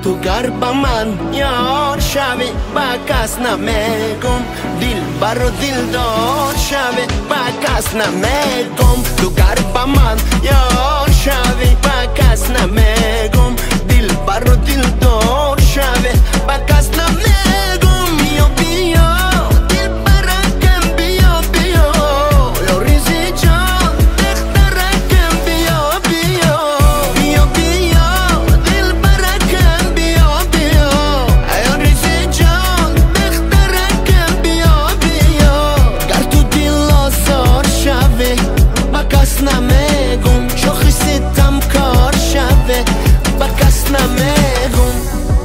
تو قرب من یار شوی با کس نمیگم، دل بر و دل دار شوی با کس نمیگم. تو قرب من یار شوی با کس نمیگم، دل بر و دل دار شوی با کس نمیگم. بیا بیا دل برکم بیا بیا یا ریزی جان دخترکم بیا بیا. بیا بیا دل برکم بیا بیا یا ریزی جان دخترکم بیا بیا. گر تو دل آزار شوی با کس نمیگم، شوخی ستم کار شوی با کس نمیگم،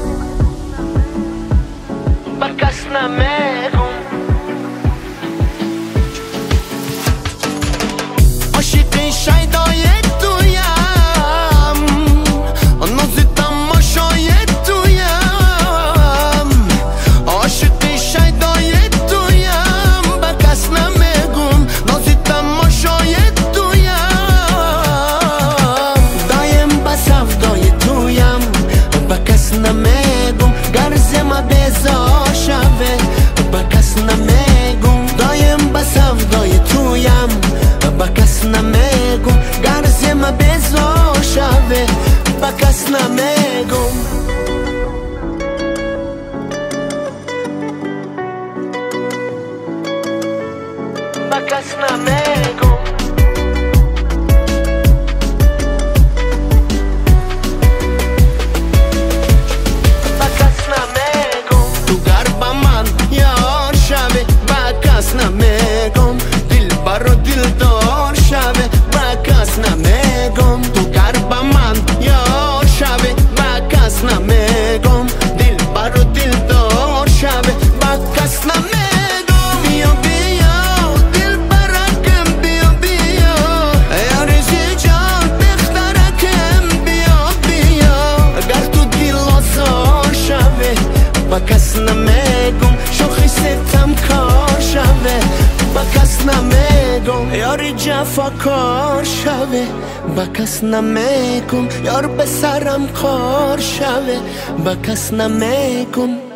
با کس نمیگم. عاشقی شیدای تویم، نازی تماشای تویم. عاشقی شیدای تویم، با کس نمیگم، نازی تماشای تویم. دایم با سودای تویم، با کس نمیگم، گرزم بیزار شوه با کس نمیگم. دایم با سودای تویم، با کس نمیگم، گرزم بیزار شوه با کس نمیگم. با کس نمیگم. نمیگم دل بر و دل دار شوه با کس نمیگم. تو قرب من یار شوه با کس نمیگم، دل بر و دل دار شوه با کس نمیگم. بیا بیا دل برکم بیا بیا یا ریزی جان دخترکم بیا بیا. گر تو دل آزار شوه با کس نمیگم، شوخی ستم کار شوه با کس نمیگم. یاری جفا کار شوه با کس نمیگم، یار به سرم کار شوه با کس نمیگم.